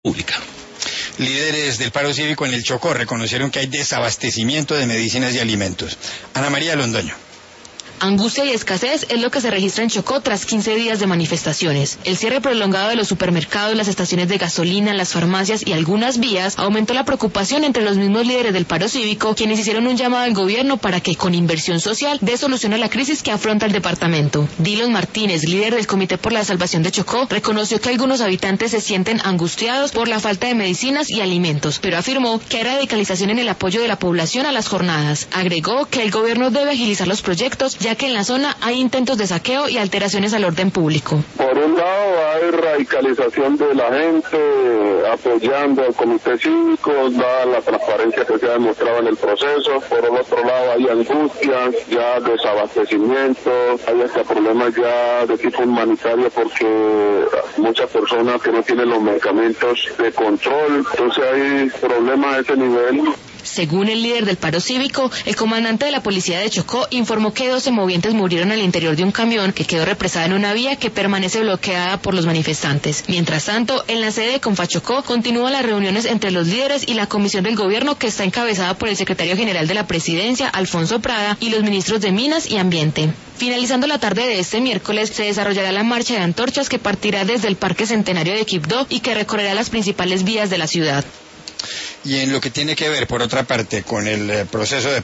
pública. Líderes del paro cívico en el Chocó reconocieron que hay desabastecimiento de medicinas y alimentos. Ana María Londoño. Angustia y escasez es lo que se registra en Chocó tras 15 días de manifestaciones. El cierre prolongado de los supermercados, las estaciones de gasolina, las farmacias y algunas vías aumentó la preocupación entre los mismos líderes del paro cívico, quienes hicieron un llamado al gobierno para que con inversión social dé solución a la crisis que afronta el departamento. Dillon Martínez, líder del Comité por la Salvación de Chocó, reconoció que algunos habitantes se sienten angustiados por la falta de medicinas y alimentos, pero afirmó que hay radicalización en el apoyo de la población a las jornadas. Agregó que el gobierno debe agilizar los proyectos, ya que en la zona hay intentos de saqueo y alteraciones al orden público. Por un lado hay radicalización de la gente apoyando al comité cívico, dada la transparencia que se ha demostrado en el proceso. Por el otro lado hay angustias, ya desabastecimiento, hay hasta problemas ya de tipo humanitario porque muchas personas que no tienen los medicamentos de control, entonces hay problemas a ese nivel. Según el líder del paro cívico, el comandante de la policía de Chocó informó que 12 movientes murieron al interior de un camión que quedó represada en una vía que permanece bloqueada por los manifestantes. Mientras tanto, en la sede de Confachocó continúan las reuniones entre los líderes y la comisión del gobierno que está encabezada por el secretario general de la presidencia, Alfonso Prada, y los ministros de Minas y Ambiente. Finalizando la tarde de este miércoles, se desarrollará la marcha de antorchas que partirá desde el Parque Centenario de Quibdó y que recorrerá las principales vías de la ciudad. Y en lo que tiene que ver, por otra parte, con el proceso de